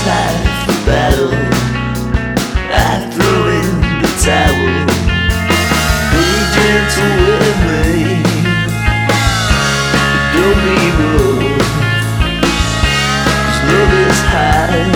half the battle. I throw in the towel. Be gentle with me, don't be rough, 'cause love is high